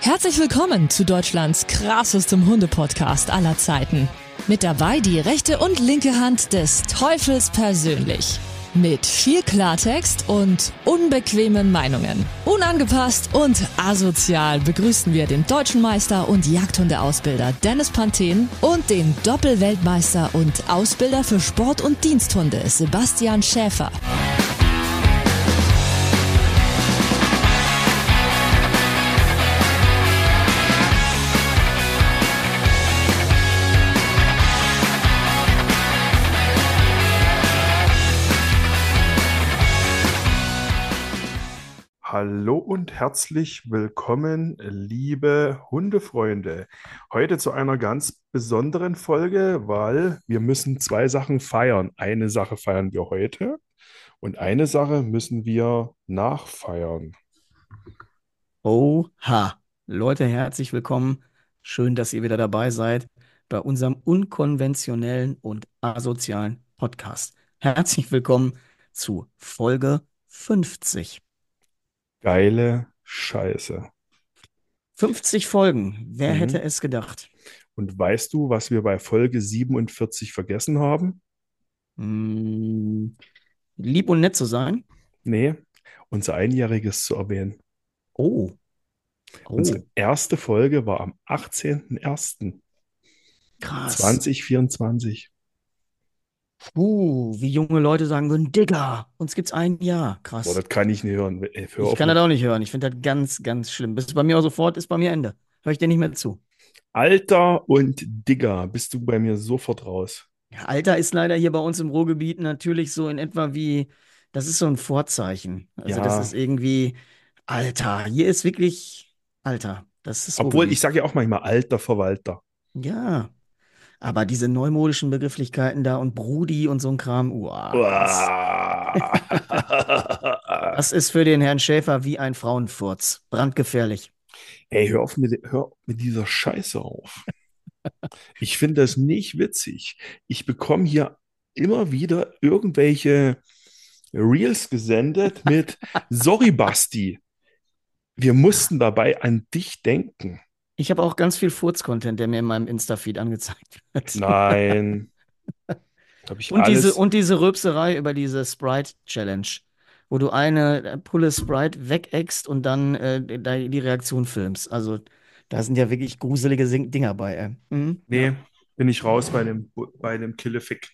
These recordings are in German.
Herzlich willkommen zu Deutschlands krassestem Hunde-Podcast aller Zeiten. Mit dabei die rechte und linke Hand des Teufels persönlich. Mit viel Klartext und unbequemen Meinungen. Unangepasst und asozial begrüßen wir den deutschen Meister und Jagdhundeausbilder Dennis Panthen und den Doppelweltmeister und Ausbilder für Sport- und Diensthunde Sebastian Schäfer. Hallo und herzlich willkommen, liebe Hundefreunde. Heute zu einer ganz besonderen Folge, weil wir müssen zwei Sachen feiern. Eine Sache feiern wir heute und eine Sache müssen wir nachfeiern. Oha, Leute, herzlich willkommen. Schön, dass ihr wieder dabei seid bei unserem unkonventionellen und asozialen Podcast. Herzlich willkommen zu Folge 50. Geile Scheiße. 50 Folgen, wer hätte Mhm. es gedacht? Und weißt du, was wir bei Folge 47 vergessen haben? Hm, lieb und nett zu sein. Nee, unser Einjähriges zu erwähnen. Oh, Unsere oh, erste Folge war am 18.01.2024. krass. Wie junge Leute sagen würden, Digga, uns gibt's ein Jahr. Boah, Krass. das kann ich nicht hören. Ey, hör Ich auf kann das mit auch nicht hören. Ich finde das ganz, ganz schlimm. Bis bei mir auch sofort ist bei mir Ende. Höre ich dir nicht mehr zu. Alter und Digger. Bist du bei mir sofort raus? Ja, Alter ist leider hier bei uns im Ruhrgebiet natürlich so in etwa wie, das ist so ein Vorzeichen. Also das Ja, ist irgendwie Alter. Hier ist wirklich Alter. Das ist obwohl ich Ruhrgebiet. sage ja auch manchmal alter Verwalter. Ja, aber diese neumodischen Begrifflichkeiten da und Brudi und so ein Kram, uah, Uah. das ist für den Herrn Schäfer wie ein Frauenfurz. Brandgefährlich. Ey, hör mit dieser Scheiße auf. Ich finde das nicht witzig. Ich bekomme hier immer wieder irgendwelche Reels gesendet mit Sorry, Basti. Wir mussten dabei an dich denken. Ich habe auch ganz viel Furz-Content, der mir in meinem Insta-Feed angezeigt wird. Nein, habe ich Und alles. diese Rülpserei über diese Sprite-Challenge, wo du eine Pulle Sprite wegeckst und dann die Reaktion filmst. Also, da sind ja wirklich gruselige Dinger bei, ey. Mhm, ja. Nee, bin ich raus bei dem Killefick.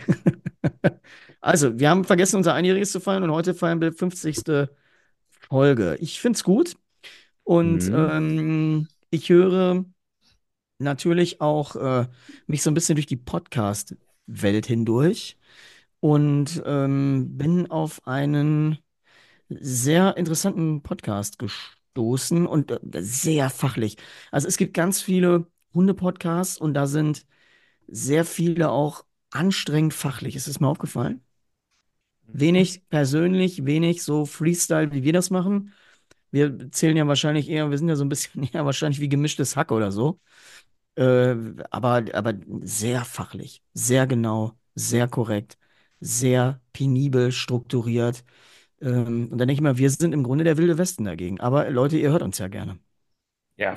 Also, wir haben vergessen, unser Einjähriges zu feiern und heute feiern wir 50. Folge. Ich finde es gut und Mhm. ich höre natürlich auch mich so ein bisschen durch die Podcast-Welt hindurch und bin auf einen sehr interessanten Podcast gestoßen und sehr fachlich. Also es gibt ganz viele Hunde-Podcasts und da sind sehr viele auch anstrengend fachlich. Ist es mir aufgefallen? Wenig persönlich, wenig so Freestyle, wie wir das machen. Wir zählen ja wahrscheinlich eher, wir sind ja so ein bisschen eher wahrscheinlich wie gemischtes Hack oder so. Äh, aber sehr fachlich, sehr genau, sehr korrekt, sehr penibel strukturiert. Und dann denke ich mal, wir sind im Grunde der Wilde Westen dagegen. Aber Leute, ihr hört uns ja gerne. Ja,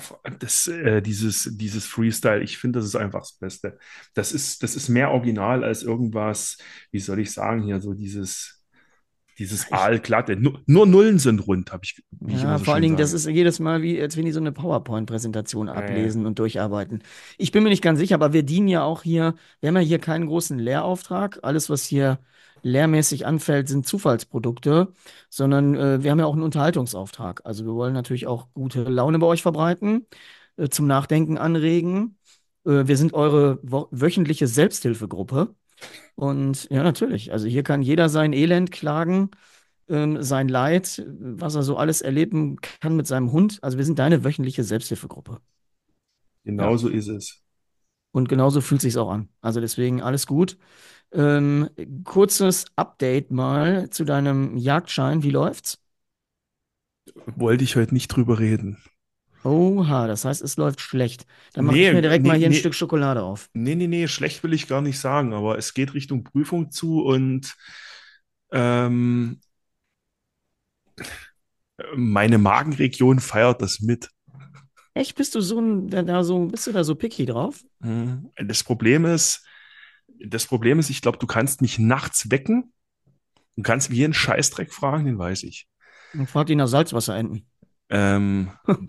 dieses Freestyle, ich finde, das ist einfach das Beste. Das ist mehr original als irgendwas, wie soll ich sagen hier, so dieses Ich, Aalglatte. Nur Nullen sind rund, wie ich immer ja, so vor allen schön Dingen, das sage. ist jedes Mal wie, als wenn die so eine PowerPoint-Präsentation Äh, ablesen und durcharbeiten. Ich bin mir nicht ganz sicher, aber wir dienen ja auch hier, wir haben ja hier keinen großen Lehrauftrag. Alles, was hier lehrmäßig anfällt, sind Zufallsprodukte, sondern wir haben ja auch einen Unterhaltungsauftrag. Also wir wollen natürlich auch gute Laune bei euch verbreiten, zum Nachdenken anregen. Wir sind eure wöchentliche Selbsthilfegruppe. Und ja, natürlich. Also hier kann jeder sein Elend klagen, sein Leid, was er so alles erleben kann mit seinem Hund. Also wir sind deine wöchentliche Selbsthilfegruppe. Ja. Genau so ist es. Und genauso fühlt sich's auch an. Also deswegen alles gut. Ähm, kurzes Update mal zu deinem Jagdschein. Wie läuft's? Wollte ich heute nicht drüber reden. Oha, das heißt, es läuft schlecht. Dann mache ich mir direkt mal hier ein Stück Schokolade auf. Nee, schlecht will ich gar nicht sagen, aber es geht Richtung Prüfung zu und ähm, meine Magenregion feiert das mit. Echt, bist du da so picky drauf? Mhm. Das Problem ist, ich glaube, du kannst mich nachts wecken und kannst mich jeden Scheißdreck fragen, den weiß ich. Und frag die nach Salzwasserenten. Ähm,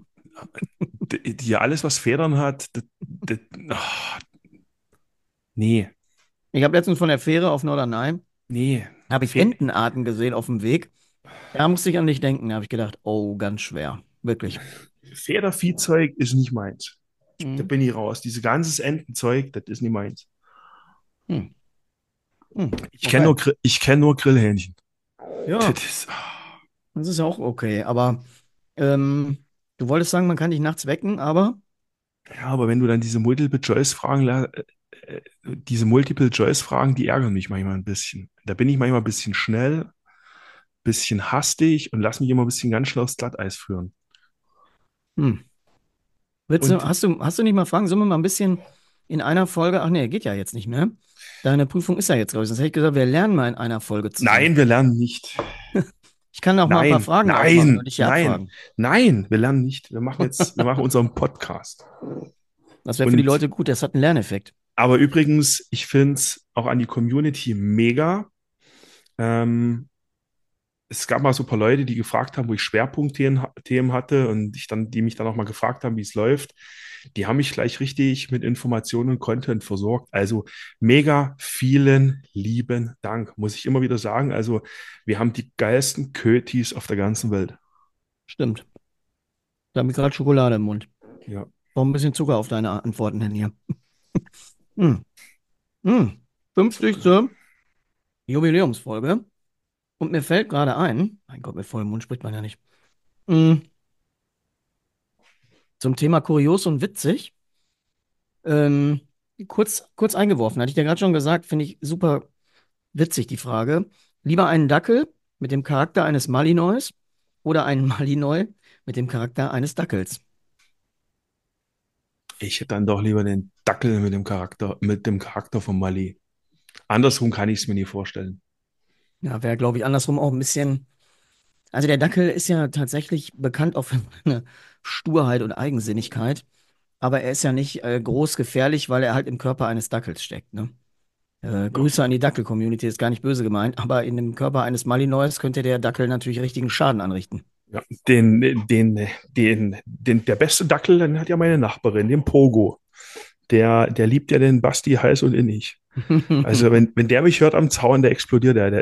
alles, was Federn hat, ah, nee, Ich habe letztens von der Fähre auf Norderney, nee. habe ich Fe Entenarten gesehen auf dem Weg. Da musste ich an dich denken. Da habe ich gedacht, oh, ganz schwer. Wirklich. Federviehzeug ist nicht meins. Da Hm. bin ich raus. Dieses ganze Entenzeug, das ist nicht meins. Hm. Hm. Ich kenne Okay. nur, ich kenn nur Grillhähnchen. Das Ja, ist, das ist ja auch okay. Aber ähm, du wolltest sagen, man kann dich nachts wecken, aber ja, aber wenn du dann diese Multiple-Choice-Fragen, die ärgern mich manchmal ein bisschen. Da bin ich manchmal ein bisschen schnell, bisschen hastig und lass mich immer ein bisschen ganz schnell aufs Glatteis führen. hm. Und Hast du nicht mal fragen, sollen wir mal ein bisschen in einer Folge, ach nee, geht ja jetzt nicht mehr. Deine Prüfung ist ja jetzt, glaube ich. Sonst hätte ich gesagt, wir lernen mal in einer Folge zusammen. nein, wir lernen nicht. Ich kann auch mal ein paar Nein, Fragen aufmachen und nein, dich hier nein, abfragen. nein, wir lernen nicht. Wir machen unseren Podcast. Das wäre für die Und Leute gut, das hat einen Lerneffekt. aber übrigens, ich finde es auch an die Community mega. Ähm, Es gab mal so ein paar Leute, die gefragt haben, wo ich Schwerpunktthemen hatte und die mich dann auch mal gefragt haben, wie es läuft. Die haben mich gleich richtig mit Informationen und Content versorgt. Also mega vielen lieben Dank, muss ich immer wieder sagen. Also wir haben die geilsten Kötis auf der ganzen Welt. Stimmt. Da habe ich gerade Schokolade im Mund. Ja. Brauch ein bisschen Zucker auf deine Antworten hin hier. Hm. Hm. Zucker. 50. Jubiläumsfolge. Und mir fällt gerade ein, mein Gott, mit vollem Mund spricht man ja nicht. Hm. Zum Thema kurios und witzig. Ähm, kurz eingeworfen, hatte ich dir gerade schon gesagt, finde ich super witzig die Frage. Lieber einen Dackel mit dem Charakter eines Malinois oder einen Malinois mit dem Charakter eines Dackels? Ich hätte dann doch lieber den Dackel mit dem Charakter von Mali. Andersrum kann ich es mir nie vorstellen. Ja, wäre, glaube ich, andersrum auch ein bisschen. Also der Dackel ist ja tatsächlich bekannt auch für seine Sturheit und Eigensinnigkeit, aber er ist ja nicht groß gefährlich, weil er halt im Körper eines Dackels steckt, ne? Ja. Grüße an die Dackel-Community, ist gar nicht böse gemeint, aber in dem Körper eines Malinois könnte der Dackel natürlich richtigen Schaden anrichten. Ja, der beste Dackel, den hat ja meine Nachbarin, den Pogo. Der liebt ja den Basti heiß und innig. Also wenn der mich hört am Zaun, der explodiert er.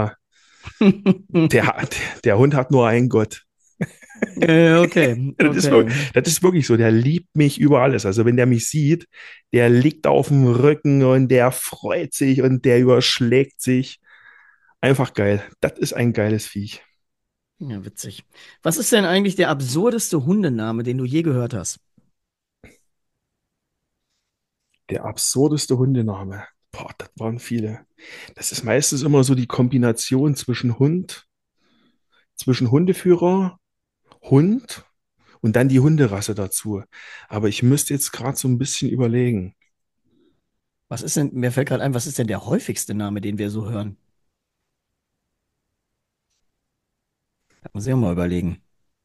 Der Hund hat nur einen Gott. Okay, okay. Das ist wirklich so. Der liebt mich über alles. Also wenn der mich sieht, der liegt auf dem Rücken und der freut sich und der überschlägt sich. Einfach geil. Das ist ein geiles Viech. Ja, witzig. Was ist denn eigentlich der absurdeste Hundename, den du je gehört hast? Der absurdeste Hundename. Boah, das waren viele. Das ist meistens immer so die Kombination zwischen Hundeführer, Hund und dann die Hunderasse dazu. Aber ich müsste jetzt gerade so ein bisschen überlegen. Mir fällt gerade ein, was ist denn der häufigste Name, den wir so hören? Da muss ich auch mal überlegen.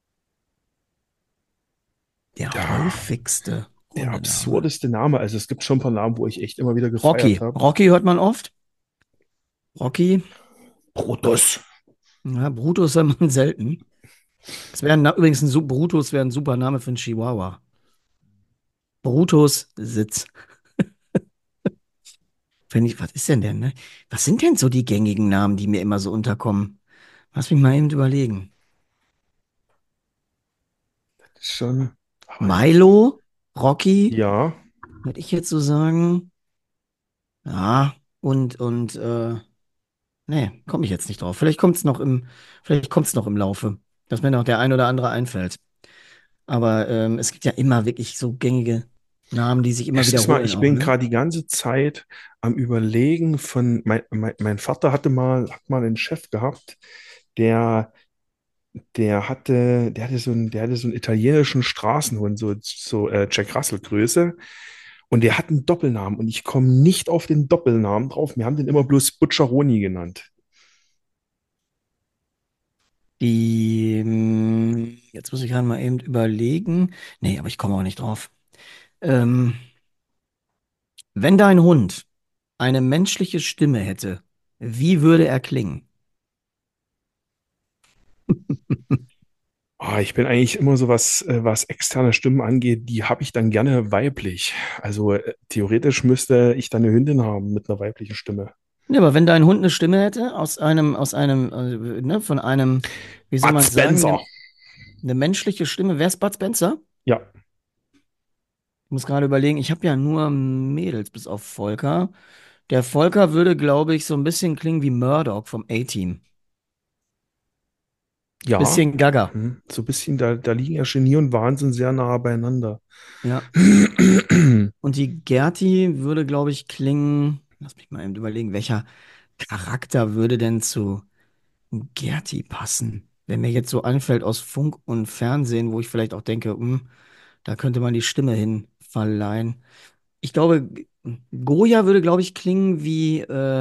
Der Ja, häufigste der Hundename. absurdeste Name. Also es gibt schon ein paar Namen, wo ich echt immer wieder gefeiert Rocky. habe. Rocky hört man oft. Rocky. Brutus. Ja, Brutus hört man selten. Brutus wäre ein super Name für einen Chihuahua. Brutus Sitz. Was ist denn, ne? Was sind denn so die gängigen Namen, die mir immer so unterkommen? Lass mich mal eben überlegen. Schon. Aber Milo, Rocky, ja, würde ich jetzt so sagen. Ja, nee, komme ich jetzt nicht drauf. Vielleicht kommt's noch im Laufe, dass mir noch der ein oder andere einfällt. Aber es gibt ja immer wirklich so gängige Namen, die sich immer wiederholen ich auch, bin ne? gerade die ganze Zeit am Überlegen mein Vater hat mal einen Chef gehabt, der der hatte so einen italienischen Straßenhund, Jack Russell Größe. Und der hat einen Doppelnamen und ich komme nicht auf den Doppelnamen drauf. Wir haben den immer bloß Butcheroni genannt. Jetzt muss ich gerade mal eben überlegen. Nee, aber ich komme auch nicht drauf. Ähm, wenn dein Hund eine menschliche Stimme hätte, wie würde er klingen? Ich bin eigentlich immer so was externe Stimmen angeht, die habe ich dann gerne weiblich. Also theoretisch müsste ich dann eine Hündin haben mit einer weiblichen Stimme. Ja, aber wenn dein Hund eine Stimme hätte, ne, von einem, wie soll Bud man sagen, Spencer. eine menschliche Stimme, wer ist Bud Spencer? Ja, Ich muss gerade überlegen, ich habe ja nur Mädels bis auf Volker. Der Volker würde, glaube ich, so ein bisschen klingen wie Murdoch vom A-Team. ja. Bisschen Gaga. So ein bisschen, da liegen ja Genie und Wahnsinn sehr nah beieinander. Ja. Und die Gerti würde, glaube ich, klingen. Lass mich mal eben überlegen, welcher Charakter würde denn zu Gerti passen? Wenn mir jetzt so einfällt aus Funk und Fernsehen, wo ich vielleicht auch denke, da könnte man die Stimme hin verleihen. Ich glaube, Goya würde, glaube ich, klingen wie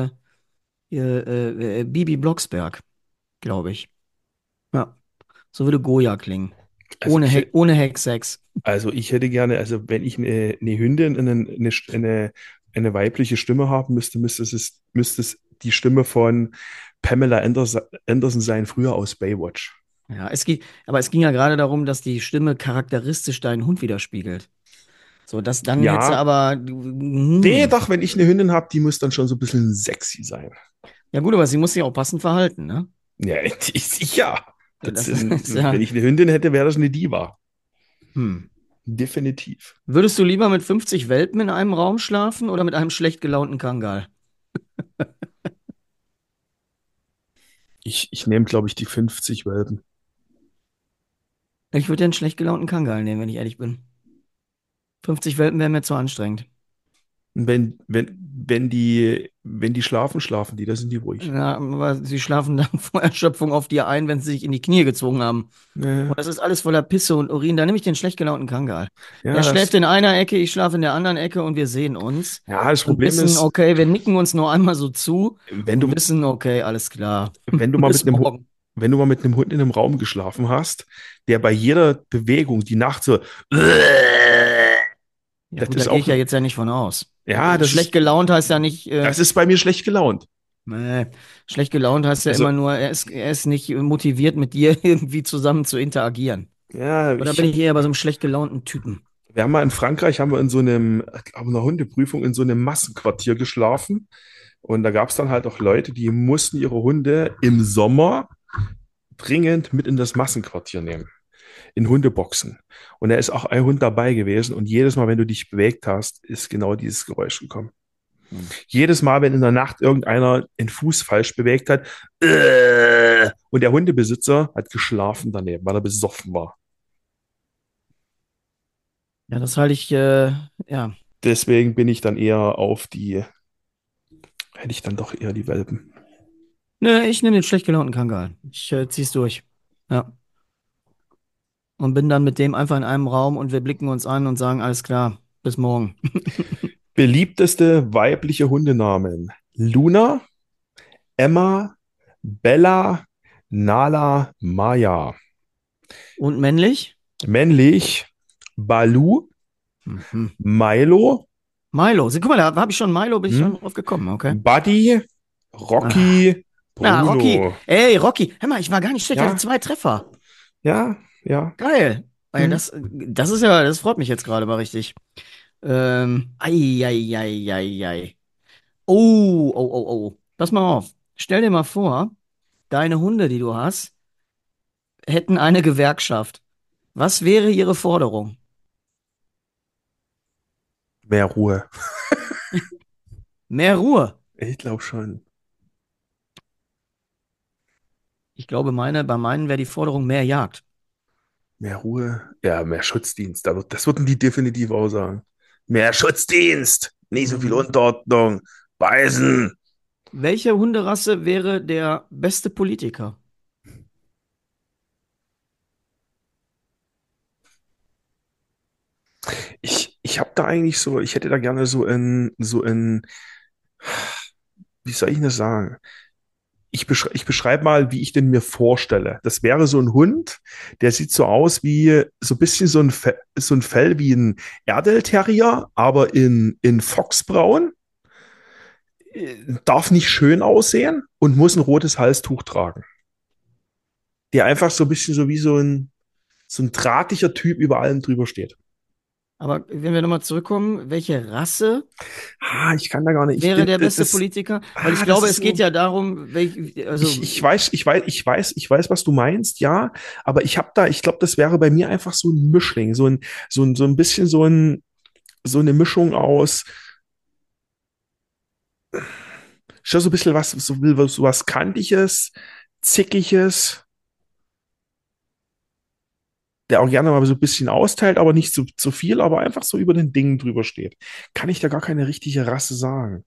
Bibi Blocksberg, glaube ich. Ja, so würde Goya klingen. Also ich, Ohne Hexex. also ich hätte gerne, also wenn ich eine Hündin, eine weibliche Stimme haben müsste es die Stimme von Pamela Anderson sein, früher aus Baywatch. Ja, aber es ging ja gerade darum, dass die Stimme charakteristisch deinen Hund widerspiegelt. So, das dann jetzt Ja, aber, nee, doch, wenn ich eine Hündin habe, die muss dann schon so ein bisschen sexy sein. ja gut, aber sie muss sich auch passend verhalten, ne? Ja, sicher. Das ist Wenn ja, ich eine Hündin hätte, wäre das eine Diva. hm. Definitiv. Würdest du lieber mit 50 Welpen in einem Raum schlafen oder mit einem schlecht gelaunten Kangal? Ich nehme, glaube ich, die 50 Welpen. Ich würde den schlecht gelaunten Kangal nehmen, wenn ich ehrlich bin. 50 Welpen wären mir zu anstrengend. Und wenn die schlafen, schlafen die, da sind die ruhig. Ja, aber sie schlafen dann vor Erschöpfung auf dir ein, wenn sie sich in die Knie gezwungen haben. Ja, Und das ist alles voller Pisse und Urin. Da nehme ich den schlecht gelaunten Kangal. Der ja, schläft in einer Ecke, ich schlafe in der anderen Ecke und wir sehen uns das und Problem wissen, ist, okay, wir nicken uns nur einmal so zu wenn und du, wissen, okay, alles klar. wenn du mal Bis mit morgen. wenn du mal mit einem Hund in einem Raum geschlafen hast, der bei jeder Bewegung die Nacht so, Ja das gut, da ist gehe ich auch, ja jetzt ja nicht von aus. ja, Schlecht gelaunt heißt ja nicht, das ist bei mir schlecht gelaunt. nee, schlecht gelaunt heißt ja Also, immer nur, er ist nicht motiviert, mit dir irgendwie zusammen zu interagieren. ja, Oder bin ich eher bei so einem schlecht gelaunten Typen? wir haben mal in Frankreich, haben wir in so einem, ich glaube, einer Hundeprüfung in so einem Massenquartier geschlafen. Und da gab es dann halt auch Leute, die mussten ihre Hunde im Sommer dringend mit in das Massenquartier nehmen, in Hundeboxen. Und da ist auch ein Hund dabei gewesen. Und jedes Mal, wenn du dich bewegt hast, ist genau dieses Geräusch gekommen. Hm. Jedes Mal, wenn in der Nacht irgendeiner den Fuß falsch bewegt hat, und der Hundebesitzer hat geschlafen daneben, weil er besoffen war. Ja, das halte ich, ja. Deswegen bin ich dann eher hätte ich dann doch eher die Welpen. Nö, ich nehme den schlecht gelaunten Kangal. Ich zieh's durch. Ja. Und bin dann mit dem einfach in einem Raum und wir blicken uns an und sagen, alles klar, bis morgen. Beliebteste weibliche Hundenamen: Luna, Emma, Bella, Nala, Maya. Und männlich? Männlich: Balu, Mhm. Milo, Milo. Guck mal, da habe ich schon Milo, bin ich hm? schon drauf gekommen, okay? Buddy, Ah. Rocky, Na, Rocky. Bruno. Ey, Rocky. Hör mal, ich war gar nicht schlecht. Ich hatte Ja, 2 Treffer. ja, ja. Geil. Weil Hm. das ist ja, das freut mich jetzt gerade mal richtig. Ei, ei, ei, ei, ei. Oh, oh, oh, oh. Pass mal auf. Stell dir mal vor, deine Hunde, die du hast, hätten eine Gewerkschaft. Was wäre ihre Forderung? Mehr Ruhe. Mehr Ruhe. Ich glaube schon. Ich glaube, bei meinen wäre die Forderung mehr Jagd. Mehr Ruhe. Ja, mehr Schutzdienst. Das würden die definitiv auch sagen. Mehr Schutzdienst. Nicht so viel Mhm. Unterordnung. Beißen. Welche Hunderasse wäre der beste Politiker? Ich habe da eigentlich so, ich hätte da gerne wie soll ich das sagen? ich beschreibe mal, wie ich den mir vorstelle. Das wäre so ein Hund, der sieht so aus wie so ein bisschen so ein Fell wie ein Airedale Terrier, aber in Foxbraun, darf nicht schön aussehen und muss ein rotes Halstuch tragen. Der einfach so ein bisschen so wie so ein drahtiger Typ über allem drüber steht. Aber wenn wir nochmal zurückkommen, welche Rasse Ich kann da gar nicht. wäre der beste Politiker? Weil ich Das glaube, ist es geht so. ja darum, also, Ich weiß, was du meinst, ja, aber ich glaube, das wäre bei mir einfach so ein Mischling, so ein bisschen so eine Mischung aus, schon so ein bisschen so was Kantiges, Zickiges, der auch gerne mal so ein bisschen austeilt, aber nicht zu viel, aber einfach so über den Dingen drüber steht. Kann ich da gar keine richtige Rasse sagen.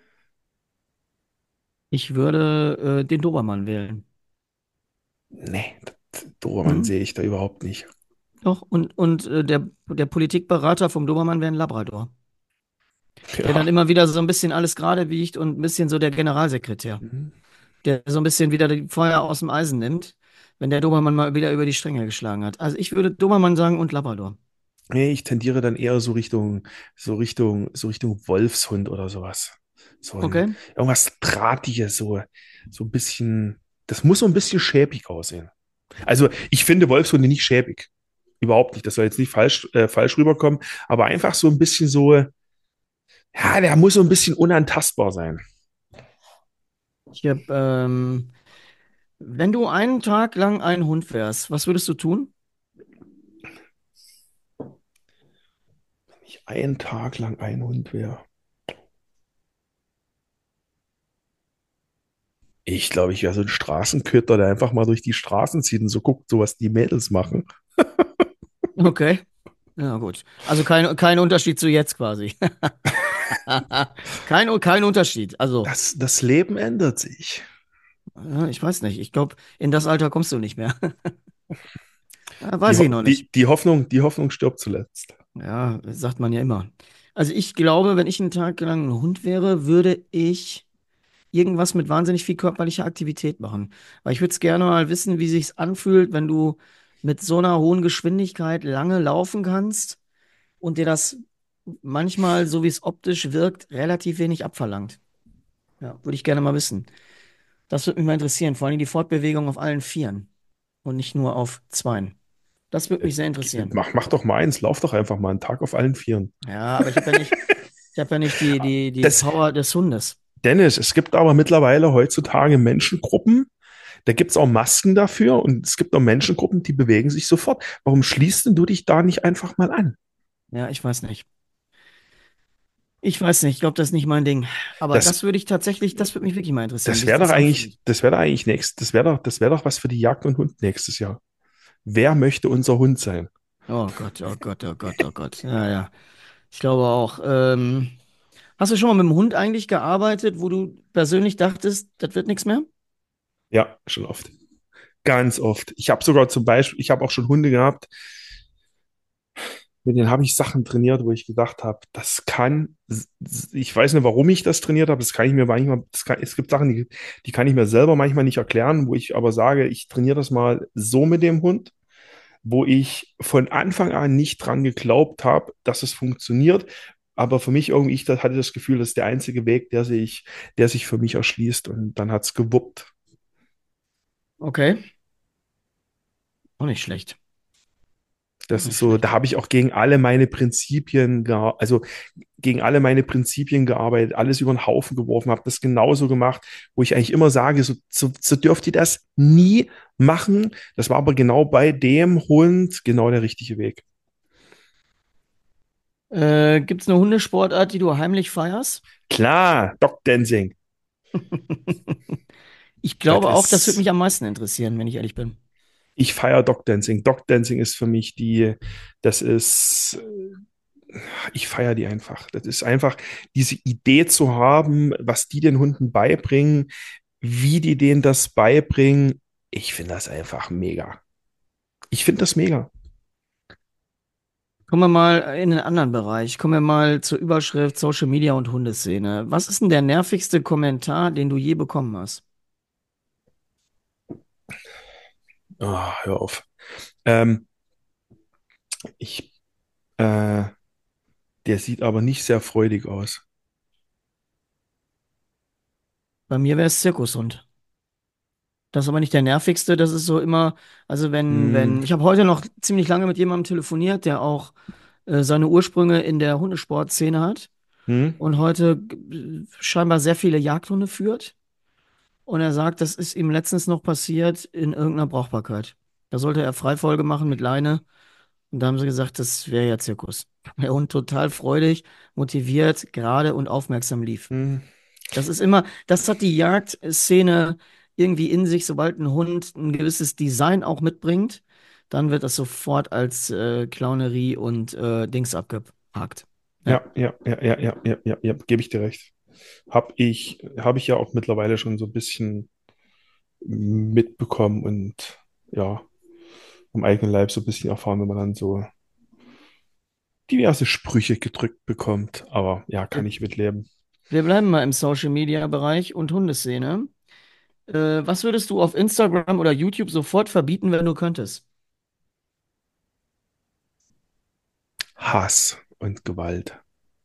ich würde den Dobermann wählen. Nee, Dobermann Hm? sehe ich da überhaupt nicht. Doch, und der Politikberater vom Dobermann wäre ein Labrador, der dann Ja. immer wieder so ein bisschen alles gerade wiegt und ein bisschen so der Generalsekretär, Mhm. der so ein bisschen wieder die Feuer aus dem Eisen nimmt, wenn der Dobermann mal wieder über die Stränge geschlagen hat. Also ich würde Dobermann sagen und Labrador. Nee, ich tendiere dann eher so Richtung Wolfshund oder sowas. Okay? Irgendwas Drahtiges, so ein bisschen, das muss so ein bisschen schäbig aussehen. Also, ich finde Wolfshunde nicht schäbig. Überhaupt nicht. Das soll jetzt nicht falsch rüberkommen, aber einfach so ein bisschen so, ja, der muss so ein bisschen unantastbar sein. Ich hab, wenn du einen Tag lang ein Hund wärst, was würdest du tun? Wenn ich einen Tag lang ein Hund wäre. Ich glaube, ich wäre so ein Straßenköter, der einfach mal durch die Straßen zieht und so guckt, so was die Mädels machen. Okay. Ja, gut. Also kein Unterschied zu jetzt quasi. Kein Unterschied. Also, Das Leben ändert sich. ja, ich weiß nicht. Ich glaube, in das Alter kommst du nicht mehr. Weiß ich noch nicht. Die Hoffnung stirbt zuletzt. Ja, das sagt man ja immer. Also ich glaube, wenn ich einen Tag lang ein Hund wäre, würde ich irgendwas mit wahnsinnig viel körperlicher Aktivität machen. Weil ich würde es gerne mal wissen, wie sich's anfühlt, wenn du mit so einer hohen Geschwindigkeit lange laufen kannst und dir das manchmal, so wie es optisch wirkt, relativ wenig abverlangt. Ja, würde ich gerne mal wissen. Das würde mich mal interessieren, vor allem die Fortbewegung auf allen Vieren und nicht nur auf Zweien. Das würde Äh, mich sehr interessieren. Mach doch mal eins, lauf doch einfach mal einen Tag auf allen Vieren. Ja, aber ich habe ja nicht die Das, Power des Hundes. Dennis, es gibt aber mittlerweile heutzutage Menschengruppen, da gibt es auch Masken dafür und es gibt auch Menschengruppen, die bewegen sich sofort. Warum schließt denn du dich da nicht einfach mal an? Ja, ich weiß nicht. Ich weiß nicht, ich glaube, das ist nicht mein Ding. Aber Das, das würde mich wirklich mal interessieren, wie sich das anfühlt. das wäre doch eigentlich das wäre doch was für die Jagd und Hund nächstes Jahr. Wer möchte unser Hund sein? Oh Gott, oh Gott, oh Gott, oh Gott. Ja, ja. Ich glaube auch. Hast du schon mal mit dem Hund eigentlich gearbeitet, wo du persönlich dachtest, das wird nichts mehr? Ja, schon oft. Ganz oft. Ich habe sogar zum Beispiel, ich habe auch schon Hunde gehabt, mit denen habe ich Sachen trainiert, wo ich gedacht habe, ich weiß nicht, warum ich das trainiert habe, das kann ich mir manchmal, es gibt Sachen, die kann ich mir selber manchmal nicht erklären, wo ich aber sage, ich trainiere das mal so mit dem Hund, wo ich von Anfang an nicht dran geglaubt habe, dass es funktioniert. Aber für mich irgendwie, hatte das Gefühl, das ist der einzige Weg, der sich für mich erschließt. Und dann hat es gewuppt. Okay, auch nicht schlecht. Auch Das ist nicht so, schlecht. da habe ich auch gegen alle meine Prinzipien gearbeitet, alles über den Haufen geworfen, habe das genauso gemacht, wo ich eigentlich immer sage, so dürft ihr das nie machen. Das war aber genau bei dem Hund genau der richtige Weg. Gibt es eine Hundesportart, die du heimlich feierst? Klar, Dog Dancing. Ich Das glaube auch, das würde ist, mich am meisten interessieren, wenn ich ehrlich bin. Ich feiere Dog Dancing. Dog Dancing ist für mich das ist, ich feiere die einfach. Das ist einfach diese Idee zu haben, was die den Hunden beibringen, wie die denen das beibringen. Ich finde das einfach mega. Ich finde das mega. Kommen wir mal in einen anderen Bereich. Kommen wir mal zur Überschrift Social Media und Hundeszene. Was ist denn der nervigste Kommentar, den du je bekommen hast? hör auf. Ähm, ich, äh, der sieht aber nicht sehr freudig aus. Bei mir wäre es Zirkushund. Das ist aber nicht der nervigste, das ist so immer, also Hm. ich habe heute noch ziemlich lange mit jemandem telefoniert, der auch seine Ursprünge in der Hundesportszene hat Hm. und heute scheinbar sehr viele Jagdhunde führt. Und er sagt, das ist ihm letztens noch passiert in irgendeiner Brauchbarkeit. Da sollte er Freifolge machen mit Leine. Und da haben sie gesagt, das wäre ja Zirkus. Der Hund total freudig, motiviert, gerade und aufmerksam lief. Hm. Das ist immer, das hat die Jagdszene irgendwie in sich, sobald ein Hund ein gewisses Design auch mitbringt, dann wird das sofort als Clownerie und Dings abgehakt. Ja. Ja, gebe ich dir recht. Hab ich ja auch mittlerweile schon so ein bisschen mitbekommen und ja, am eigenen Leib so ein bisschen erfahren, wenn man dann so diverse Sprüche gedrückt bekommt. Aber ja, kann ich mitleben. Wir bleiben mal im Social Media Bereich und Hundeszene. Was würdest du auf Instagram oder YouTube sofort verbieten, wenn du könntest? Hass und Gewalt.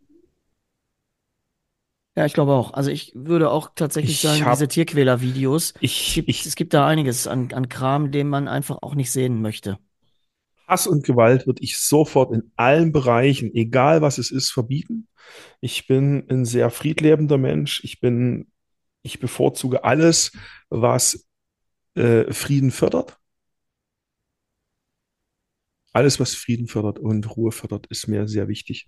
Ja, ich glaube auch. Also ich würde auch tatsächlich Ich sagen, diese hab, Tierquäler-Videos, ich, es ich, gibt da einiges an Kram, den man einfach auch nicht sehen möchte. Hass und Gewalt würde ich sofort in allen Bereichen, egal was es ist, verbieten. Ich bin ein sehr friedliebender Mensch. Ich bevorzuge alles, was Frieden fördert. Alles, was Frieden fördert und Ruhe fördert, ist mir sehr wichtig.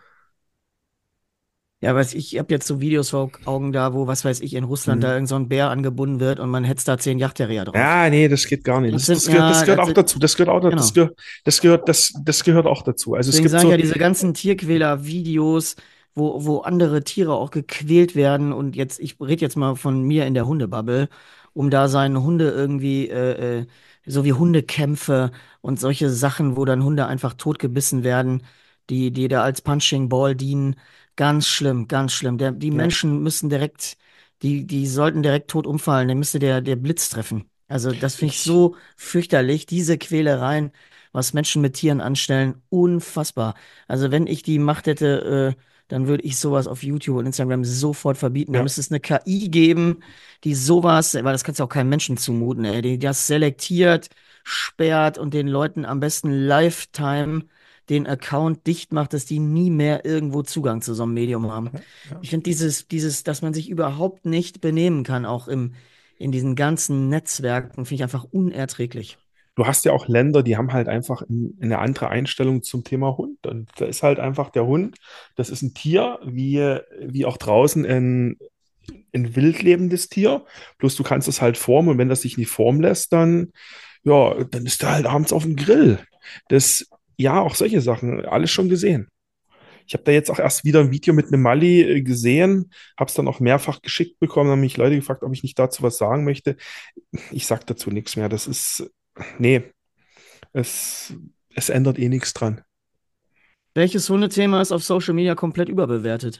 Ja, ich habe jetzt so Videos vor Augen da, wo, was weiß ich, in Russland Hm. da irgend so ein Bär angebunden wird und man hetzt da 10 Yachtterrier drauf. Ja, nee, das geht gar nicht. Das Das, sind, das gehört, das ja, gehört das auch sind, dazu. Das gehört auch, genau. das gehört auch dazu. Also es Deswegen gibt sage ich ja, so, diese ganzen Tierquäler-Videos, wo andere Tiere auch gequält werden und jetzt, ich rede jetzt mal von mir in der Hundebubble, um da seinen Hunde irgendwie, so wie Hundekämpfe und solche Sachen, wo dann Hunde einfach totgebissen werden, die da als Punching Ball dienen. Ganz schlimm, ganz schlimm. Die ja, Menschen müssen direkt, die sollten direkt tot umfallen, den müsste der Blitz treffen. Also das finde ich ich, so fürchterlich, diese Quälereien, was Menschen mit Tieren anstellen, unfassbar. Also wenn ich die Macht hätte, dann würde ich sowas auf YouTube und Instagram sofort verbieten. Da ja, müsste es eine KI geben, die sowas, weil das kannst du auch keinem Menschen zumuten, ey, die das selektiert, sperrt und den Leuten am besten Lifetime den Account dicht macht, dass die nie mehr irgendwo Zugang zu so einem Medium haben. ja, ja. Ich finde dass man sich überhaupt nicht benehmen kann, auch in diesen ganzen Netzwerken, finde ich einfach unerträglich. Du hast ja auch Länder, die haben halt einfach eine andere Einstellung zum Thema Hund. Und da ist halt einfach der Hund, das ist ein Tier, wie auch draußen ein wild lebendes Tier. Bloß du kannst es halt formen und wenn das sich nicht formen lässt, dann, ja, dann ist der halt abends auf dem Grill. Das, ja, auch solche Sachen, alles schon gesehen. Ich habe da jetzt auch erst wieder ein Video mit einem Mali gesehen, habe es dann auch mehrfach geschickt bekommen, haben mich Leute gefragt, ob ich nicht dazu was sagen möchte. Ich sag dazu nichts mehr. Das ist, nee, es, es ändert eh nichts dran. Welches Hundethema ist auf Social Media komplett überbewertet?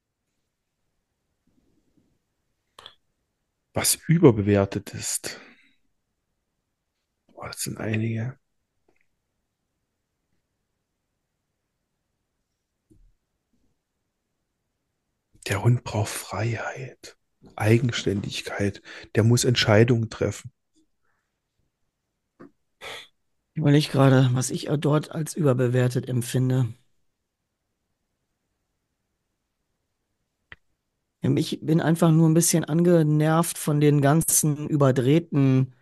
Was überbewertet ist, boah, das sind einige. Der Hund braucht Freiheit, Eigenständigkeit. Der muss Entscheidungen treffen. Ich überlege gerade, was ich dort als überbewertet empfinde. Ich bin einfach nur ein bisschen angenervt von den ganzen überdrehten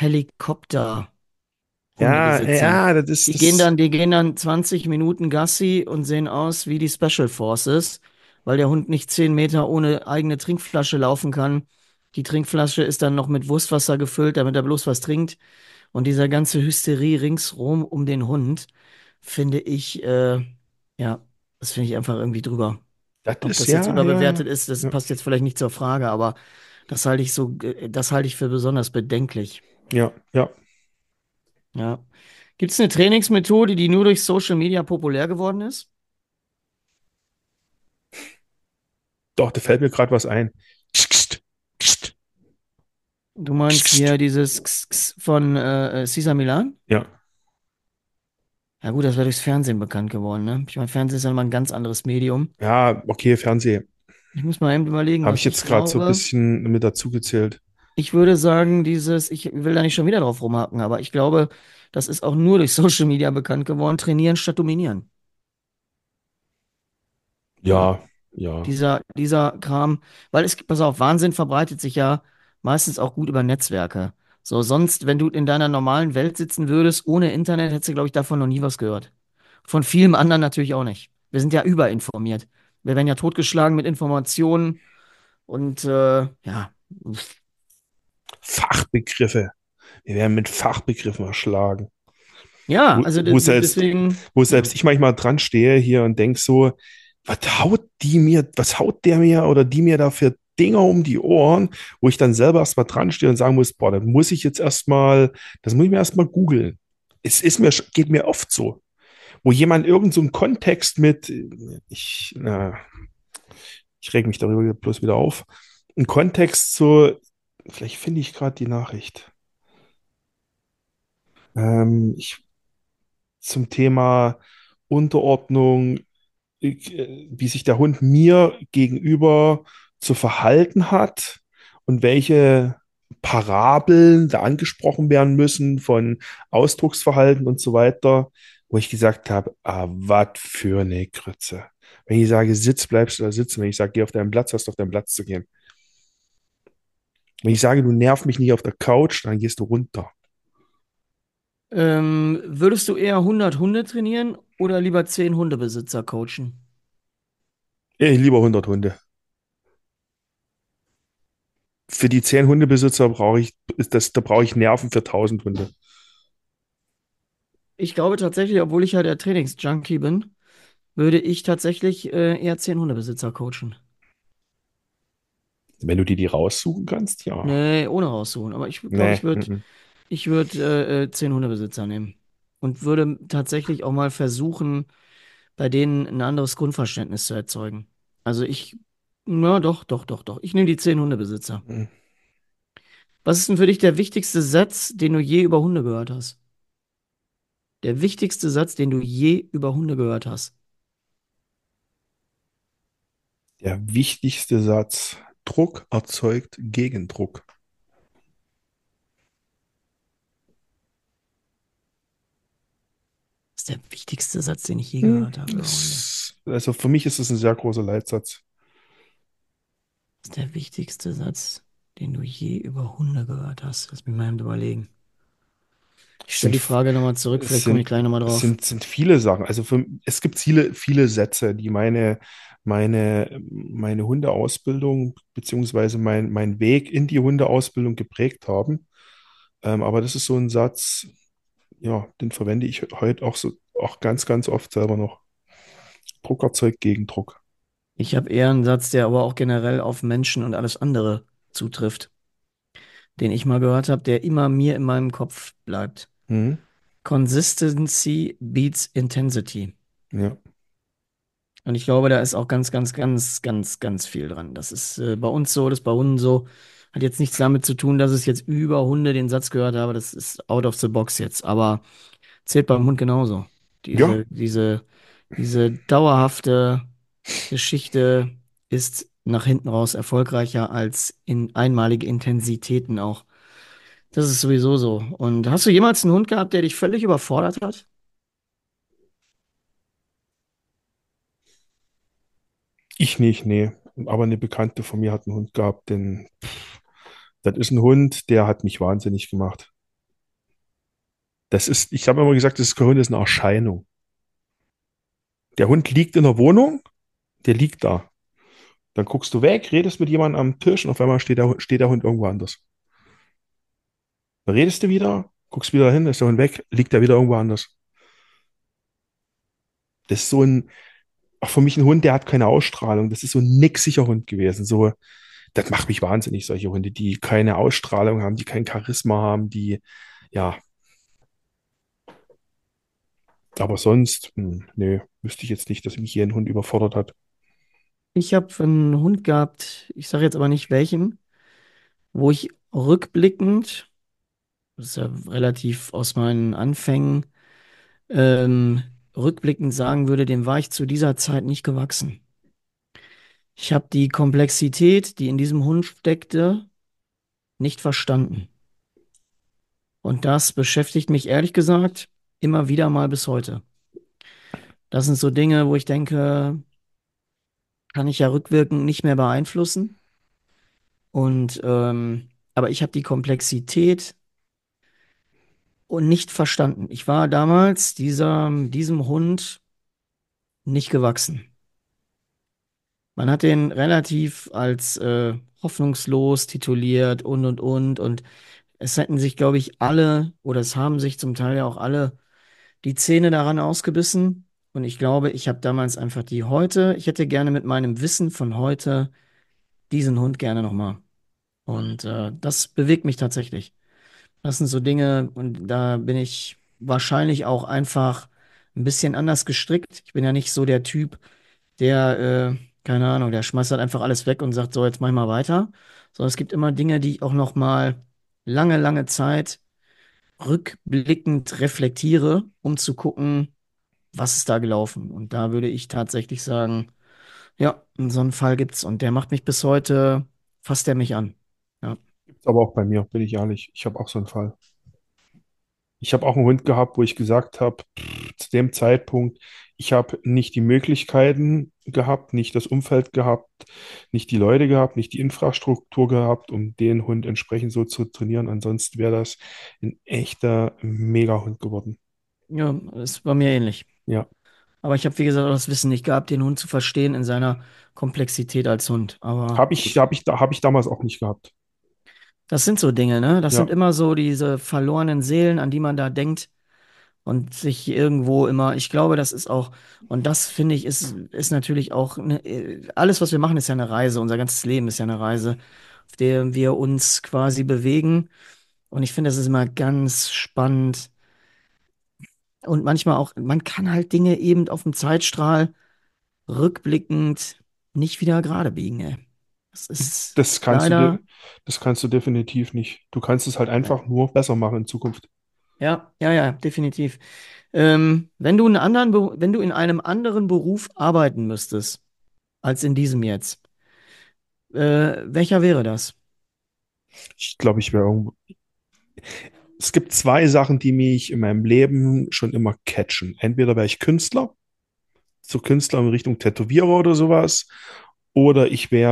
Ja, Helikopter-Hundebesitzern. ja, das ist das. Die gehen dann 20 Minuten Gassi und sehen aus wie die Special Forces, weil der Hund nicht 10 Meter ohne eigene Trinkflasche laufen kann. Die Trinkflasche ist dann noch mit Wurstwasser gefüllt, damit er bloß was trinkt. Und dieser ganze Hysterie ringsrum um den Hund, finde ich, ja, das finde ich einfach irgendwie drüber. Das Ob ist das jetzt ja, überbewertet ja, ist, das ja, passt jetzt vielleicht nicht zur Frage, aber das halte ich für besonders bedenklich. ja. Ja. Gibt es eine Trainingsmethode, die nur durch Social Media populär geworden ist? Doch, da fällt mir gerade was ein. Du meinst hier dieses X X von Cesar Milan? Ja, Ja gut, das wäre durchs Fernsehen bekannt geworden, ne? Ich meine, Fernsehen ist ja nochmal ein ganz anderes Medium. ja, okay, Fernsehen. Ich muss mal eben überlegen, Habe was ich ich jetzt gerade so ein glaube. bisschen mit dazu gezählt. Ich würde sagen, ich will da nicht schon wieder drauf rumhacken, aber ich glaube, das ist auch nur durch Social Media bekannt geworden. Trainieren statt dominieren. Ja, Ja, ja. dieser Kram, weil pass auf, Wahnsinn verbreitet sich ja meistens auch gut über Netzwerke. So, sonst, wenn du in deiner normalen Welt sitzen würdest, ohne Internet, hättest du, glaube ich, davon noch nie was gehört. Von vielem anderen natürlich auch nicht. Wir sind ja überinformiert. Wir werden ja totgeschlagen mit Informationen und ja. Fachbegriffe. Wir werden mit Fachbegriffen erschlagen. Ja, Wo, also wo selbst, deswegen, wo ja. selbst ich manchmal dran stehe hier und denke so, was haut der mir oder die mir da für Dinger um die Ohren, wo ich dann selber erstmal dran stehe und sagen muss, boah, das muss ich mir erstmal googeln. Geht mir oft so, wo jemand irgend so einen Kontext mit, ich reg mich darüber bloß wieder auf, einen Kontext so, vielleicht finde ich gerade die Nachricht. Ich zum Thema Unterordnung, wie sich der Hund mir gegenüber zu verhalten hat und welche Parabeln da angesprochen werden müssen von Ausdrucksverhalten und so weiter, wo ich gesagt habe, ah, was für eine Grütze. Wenn ich sage, sitz, bleibst du da sitzen. Wenn ich sage, geh auf deinen Platz, hast du auf deinen Platz zu gehen. Wenn ich sage, du nerv mich nicht auf der Couch, dann gehst du runter. Würdest du eher 100 Hunde trainieren oder lieber 10 Hundebesitzer coachen? Lieber 100 Hunde. Für die 10 Hundebesitzer da brauche ich Nerven für 1000 Hunde. Ich glaube tatsächlich, obwohl ich ja der Trainingsjunkie bin, würde ich tatsächlich eher 10 Hundebesitzer coachen. Wenn du dir die raussuchen kannst, ja. Nee, ohne rauszuholen. Aber ich glaube, Nee. Mm. ich würd, 10 Hundebesitzer nehmen. Und würde tatsächlich auch mal versuchen, bei denen ein anderes Grundverständnis zu erzeugen. Also na doch. Ich nehme die 10 Hundebesitzer. Mm. Was ist denn für dich der wichtigste Satz, den du je über Hunde gehört hast? Der wichtigste Satz, den du je über Hunde gehört hast. Der wichtigste Satz. Druck erzeugt Gegendruck. Das ist der wichtigste Satz, den ich je gehört habe über Hunde. Also für mich ist es ein sehr großer Leitsatz. Das ist der wichtigste Satz, den du je über Hunde gehört hast. Lass mich mal eben überlegen. Ich Es stelle sind, die Frage nochmal zurück, es vielleicht komme ich sind, gleich nochmal es drauf. sind, sind viele Sachen. Es gibt viele Sätze, die meine Hundeausbildung beziehungsweise mein Weg in die Hundeausbildung geprägt haben. Aber das ist so ein Satz, ja, den verwende ich heute auch ganz oft selber noch. Druck erzeugt Gegendruck. Ich habe eher einen Satz, der aber auch generell auf Menschen und alles andere zutrifft, den ich mal gehört habe, der immer mir in meinem Kopf bleibt. Mhm. Consistency beats intensity. Ja. Und ich glaube, da ist auch ganz viel dran. Das ist bei uns so, das ist bei Hunden so. Hat jetzt nichts damit zu tun, dass ich jetzt über Hunde den Satz gehört habe. Das ist out of the box jetzt. Aber zählt beim Hund genauso. Ja, Diese dauerhafte Geschichte ist nach hinten raus erfolgreicher als in einmalige Intensitäten auch. Das ist sowieso so. Und hast du jemals einen Hund gehabt, der dich völlig überfordert hat? ich nicht, nee. Aber eine Bekannte von mir hat einen Hund gehabt, das ist ein Hund, der hat mich wahnsinnig gemacht. Ich habe immer gesagt, das Hund ist eine Erscheinung. Der Hund liegt in der Wohnung, der liegt da. Dann guckst du weg, redest mit jemandem am Tisch und auf einmal steht der Hund irgendwo anders. Dann redest du wieder, guckst wieder hin, ist der Hund weg, liegt er wieder irgendwo anders. Das ist auch für mich ein Hund, der hat keine Ausstrahlung. Das ist so ein nicksicher Hund gewesen. So, das macht mich wahnsinnig, solche Hunde, die keine Ausstrahlung haben, die kein Charisma haben, ja, aber sonst, nee, wüsste ich jetzt nicht, dass mich hier ein Hund überfordert hat. Ich habe einen Hund gehabt, ich sage jetzt aber nicht welchen, wo ich rückblickend, das ist ja relativ aus meinen Anfängen, ähm, rückblickend sagen würde, dem war ich zu dieser Zeit nicht gewachsen. Ich habe die Komplexität, die in diesem Hund steckte, nicht verstanden. Und das beschäftigt mich ehrlich gesagt immer wieder mal bis heute. Das sind so Dinge, wo ich denke, kann ich ja rückwirkend nicht mehr beeinflussen. Aber ich habe die Komplexität und nicht verstanden. Ich war damals diesem Hund nicht gewachsen. Man hat den relativ als hoffnungslos tituliert und. Es hätten sich, glaube ich, alle, oder es haben sich zum Teil ja auch alle die Zähne daran ausgebissen. Und ich glaube, ich habe damals einfach ich hätte gerne mit meinem Wissen von heute diesen Hund gerne nochmal. Und das bewegt mich tatsächlich. Das sind so Dinge, und da bin ich wahrscheinlich auch einfach ein bisschen anders gestrickt. Ich bin ja nicht so der Typ, keine Ahnung, der schmeißt halt einfach alles weg und sagt, so, jetzt mach ich mal weiter. Sondern es gibt immer Dinge, die ich auch noch mal lange, lange Zeit rückblickend reflektiere, um zu gucken, was ist da gelaufen. Und da würde ich tatsächlich sagen, ja, so einen Fall gibt's und der macht mich bis heute, fasst der mich an. Ja. Gibt's aber auch bei mir, bin ich ehrlich. Ich habe auch so einen Fall. Ich habe auch einen Hund gehabt, wo ich gesagt habe, zu dem Zeitpunkt, ich habe nicht die Möglichkeiten gehabt, nicht das Umfeld gehabt, nicht die Leute gehabt, nicht die Infrastruktur gehabt, um den Hund entsprechend so zu trainieren. Ansonsten wäre das ein echter Mega-Hund geworden. Ja, ist bei mir ähnlich. Ja, Aber ich habe, wie gesagt, auch das Wissen nicht gehabt, den Hund zu verstehen in seiner Komplexität als Hund. Aber gut. hab ich damals auch nicht gehabt. Das sind so Dinge, ne? Das sind Ja, immer so diese verlorenen Seelen, an die man da denkt und sich irgendwo immer, ich glaube, das ist auch, und das finde ich, ist natürlich auch, alles, was wir machen, ist ja eine Reise. Unser ganzes Leben ist ja eine Reise, auf der wir uns quasi bewegen. Und ich finde, das ist immer ganz spannend. Und manchmal auch, man kann halt Dinge eben auf dem Zeitstrahl rückblickend nicht wieder gerade biegen, ey. Das ist das kannst du leider, dir, das kannst du definitiv nicht. Du kannst es halt ja, einfach nur besser machen in Zukunft. ja, ja, ja, definitiv. Wenn du in einem anderen Beruf arbeiten müsstest, als in diesem jetzt, welcher wäre das? Ich glaube, ich wäre irgendwo. Es gibt zwei Sachen, die mich in meinem Leben schon immer catchen. Entweder wäre ich Künstler, so Künstler in Richtung Tätowierer oder sowas, oder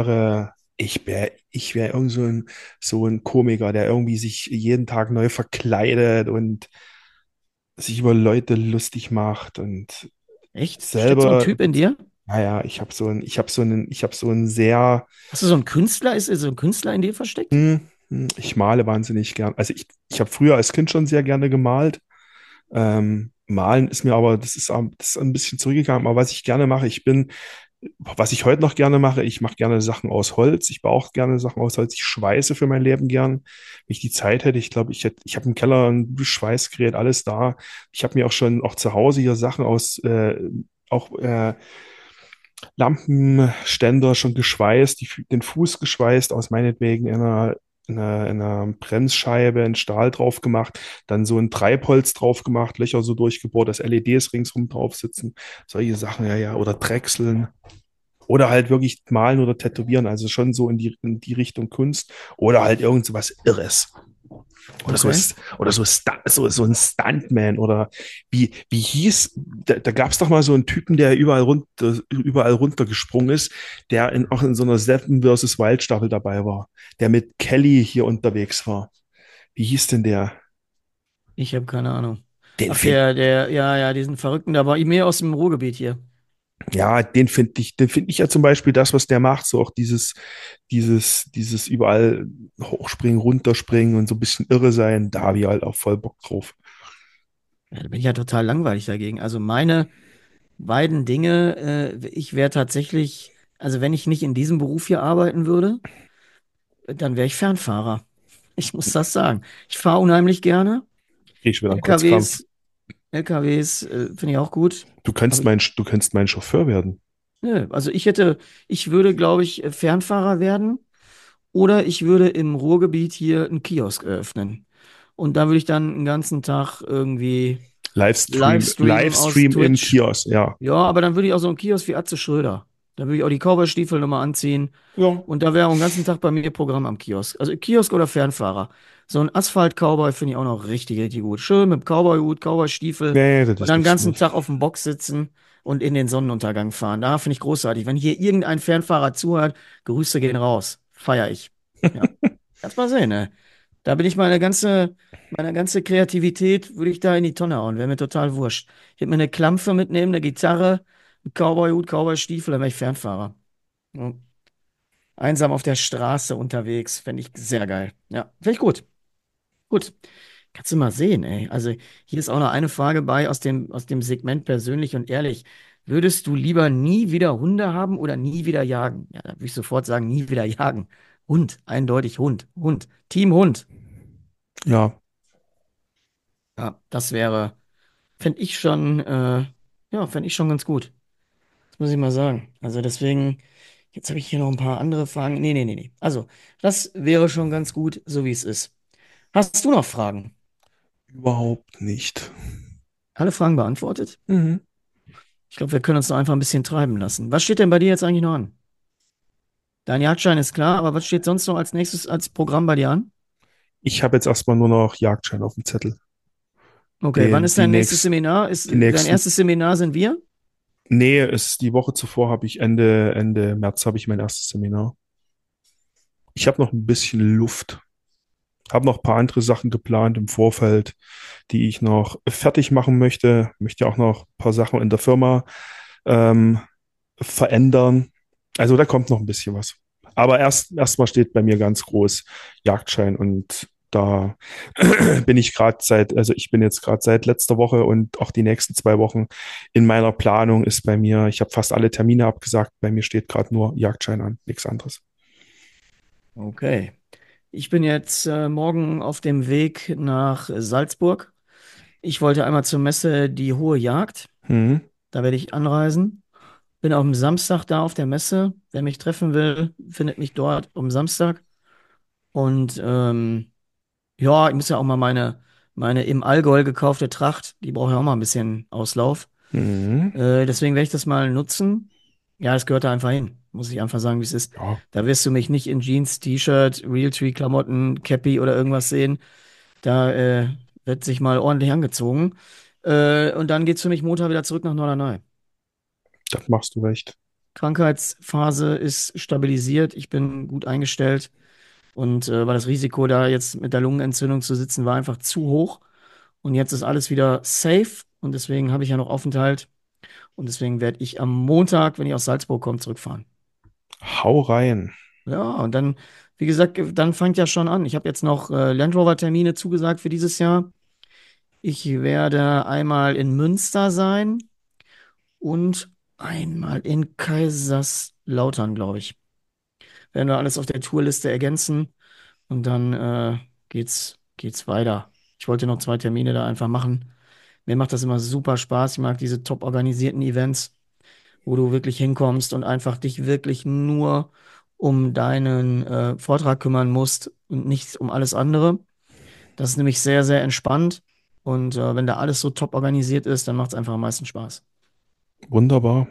ich wäre irgend so ein Komiker, der irgendwie sich jeden Tag neu verkleidet und sich über Leute lustig macht und Echt? Steckt so ein selber, Typ in dir? naja, ich habe so ein sehr, Hast du so einen Künstler? Ist so ein Künstler in dir versteckt? ich male wahnsinnig gern. Also ich habe früher als Kind schon sehr gerne gemalt. Malen ist mir aber, das ist ein bisschen zurückgegangen. Aber was ich gerne mache, was ich heute noch gerne mache, ich mache gerne Sachen aus Holz. Ich baue auch gerne Sachen aus Holz. Ich schweiße für mein Leben gern. Wenn ich die Zeit hätte, ich glaube, ich habe im Keller ein Schweißgerät, alles da. Ich habe mir auch schon auch zu Hause hier Sachen auch Lampenständer schon geschweißt, den Fuß geschweißt, aus meinetwegen einer Bremsscheibe, einen Stahl drauf gemacht, dann so ein Treibholz drauf gemacht, Löcher so durchgebohrt, dass LEDs ringsrum drauf sitzen, solche Sachen, ja, ja, oder Drechseln. Oder halt wirklich malen oder tätowieren, also schon so in die Richtung Kunst. Oder halt irgend so was Irres. Okay. So ein Stuntman oder wie hieß, da gab es doch mal so einen Typen, der überall runtergesprungen ist, auch in so einer Seven versus Wild Staffel dabei war, der mit Kelly hier unterwegs war. Wie hieß denn der? Ich habe keine Ahnung. Den Ach, find, ja, ja, diesen Verrückten, da war ich mehr aus dem Ruhrgebiet hier. ja, den finde ich ja zum Beispiel das, was der macht, so auch dieses überall hochspringen, runterspringen und so ein bisschen irre sein, da habe ich halt auch voll Bock drauf. Ja, da bin ich ja total langweilig dagegen. Also meine beiden Dinge, ich wäre tatsächlich, also wenn ich nicht in diesem Beruf hier arbeiten würde, dann wäre ich Fernfahrer. Ich muss das sagen. Ich fahre unheimlich gerne. Krieg ich wieder einen Kotzkrampf. LKWs, LKWs, finde ich auch gut. Aber Du könntest mein Chauffeur werden. nö, ich würde, glaube ich, Fernfahrer werden Oder ich würde im Ruhrgebiet hier einen Kiosk eröffnen. Und da würde ich dann den ganzen Tag irgendwie Livestreamen aus Livestream im Twitch. Kiosk, ja. Ja, aber dann würde ich auch so einen Kiosk wie Atze Schröder. Da würde ich auch die Cowboy-Stiefel nochmal anziehen. Ja. Und da wäre auch den ganzen Tag bei mir Programm am Kiosk. Also Kiosk oder Fernfahrer. So ein Asphalt-Cowboy finde ich auch noch richtig, richtig gut. Schön mit Cowboy-Hut, Cowboy-Stiefel Nee, das und ist dann den nichts für ganzen mich. Tag auf dem Box sitzen und in den Sonnenuntergang fahren. Da finde ich großartig. Wenn hier irgendein Fernfahrer zuhört, Grüße gehen raus. Feier ich. Ja. Kannst mal sehen, ne? Da bin ich meine ganze Kreativität würde ich da in die Tonne hauen. Wäre mir total wurscht. Ich hätte mir eine Klampfe mitnehmen, eine Gitarre, einen Cowboy-Hut, Cowboy-Stiefel, dann wäre ich Fernfahrer. Ja. Einsam auf der Straße unterwegs, fände ich sehr geil. Ja, finde ich gut. Gut. Kannst du mal sehen, ey. Also hier ist auch noch eine Frage bei aus dem Segment persönlich und ehrlich. Würdest du lieber nie wieder Hunde haben oder nie wieder jagen? Ja, da würde ich sofort sagen, nie wieder jagen. Hund, eindeutig Hund. Hund. Team Hund. Ja, Ja, das wäre, fände ich ja, fände ich schon ganz gut. Das muss ich mal sagen. Also deswegen, jetzt habe ich hier noch ein paar andere Fragen. Nee. Also, das wäre schon ganz gut, so wie es ist. Hast du noch Fragen? überhaupt nicht. Alle Fragen beantwortet? Mhm. Ich glaube, wir können uns noch einfach ein bisschen treiben lassen. Was steht denn bei dir jetzt eigentlich noch an? Dein Jagdschein ist klar, aber was steht sonst noch als nächstes als Programm bei dir an? Ich habe jetzt erstmal nur noch Jagdschein auf dem Zettel. Okay, wann ist Die dein nächstes nächsten, Seminar? die Dein nächsten, erstes Seminar sind wir? nee, ist die Woche zuvor habe ich Ende März habe ich mein erstes Seminar. Ich habe noch ein bisschen Luft. Habe noch ein paar andere Sachen geplant im Vorfeld, die ich noch fertig machen möchte. Möchte auch noch ein paar Sachen in der Firma ähm, verändern. Also da kommt noch ein bisschen was. Aber erstmal steht bei mir ganz groß Jagdschein und da also ich bin jetzt gerade seit letzter Woche und auch die nächsten 2 Wochen in meiner Planung ist bei mir, ich habe fast alle Termine abgesagt, bei mir steht gerade nur Jagdschein an, nichts anderes. Okay. Ich bin jetzt morgen auf dem Weg nach Salzburg. Ich wollte einmal zur Messe Die Hohe Jagd. Hm. Da werde ich anreisen. Bin am Samstag da auf der Messe. Wer mich treffen will, findet mich dort am Samstag. Und ja, ich muss ja auch mal meine im Allgäu gekaufte Tracht, die braucht ja auch mal ein bisschen Auslauf. Hm. Deswegen werde ich das mal nutzen. Ja, es gehört da einfach hin. Muss ich einfach sagen, wie es ist. Ja, Da wirst du mich nicht in Jeans, T-Shirt, Realtree-Klamotten, Cappy oder irgendwas sehen. Da wird sich mal ordentlich angezogen. Und dann geht's für mich Montag wieder zurück nach Norderney. das machst du recht. Krankheitsphase ist stabilisiert. Ich bin gut eingestellt. Und weil das Risiko, da jetzt mit der Lungenentzündung zu sitzen, war einfach zu hoch. Und jetzt ist alles wieder safe. Und deswegen habe ich ja noch Aufenthalt. Und deswegen werde ich am Montag, wenn ich aus Salzburg komme, zurückfahren. Hau rein. Ja, und dann, wie gesagt, dann fängt ja schon an. Ich habe jetzt noch Land Rover-Termine zugesagt für dieses Jahr. Ich werde einmal in Münster sein und einmal in Kaiserslautern, glaube ich. Werden wir alles auf der Tourliste ergänzen und dann geht's weiter. Ich wollte noch 2 Termine da einfach machen. Mir macht das immer super Spaß. Ich mag diese top organisierten Events, wo du wirklich hinkommst und einfach dich wirklich nur um deinen Vortrag kümmern musst und nicht um alles andere. Das ist nämlich sehr, sehr entspannt. Und wenn da alles so top organisiert ist, dann macht es einfach am meisten Spaß. Wunderbar.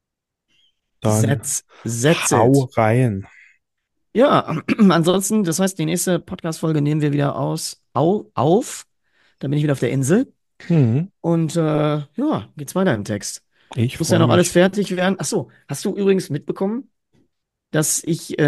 Dann That's it. hau rein. Ja, ansonsten, das heißt, die nächste Podcast-Folge nehmen wir wieder auf. Dann bin ich wieder auf der Insel. Hm. Und ja, geht's weiter im Text. Ich Muss ja freue noch alles mich. fertig werden. Ach so, hast du übrigens mitbekommen, dass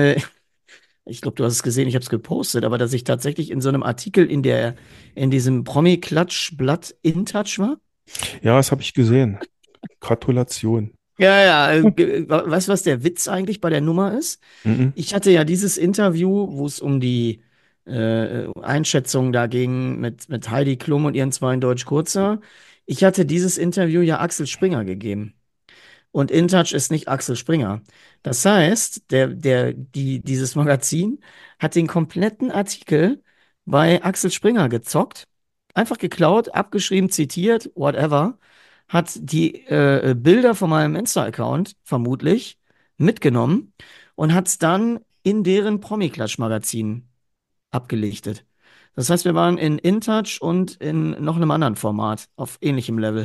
ich glaube, du hast es gesehen, ich habe es gepostet, aber dass ich tatsächlich in so einem Artikel in diesem Promi-Klatsch-Blatt InTouch war? Ja, das habe ich gesehen. Gratulation. Ja, weißt du, was der Witz eigentlich bei der Nummer ist? Mhm. Ich hatte ja dieses Interview, wo es um die Einschätzung da ging mit Heidi Klum und ihren 2 in Deutsch Kurzer. Ich hatte dieses Interview ja Axel Springer gegeben. Und InTouch ist nicht Axel Springer. Das heißt, dieses Magazin hat den kompletten Artikel bei Axel Springer gezockt, einfach geklaut, abgeschrieben, zitiert, whatever, hat die Bilder von meinem Insta-Account vermutlich mitgenommen und hat es dann in deren Promi-Klatsch-Magazin abgelichtet. Das heißt, wir waren in InTouch und in noch einem anderen Format auf ähnlichem Level.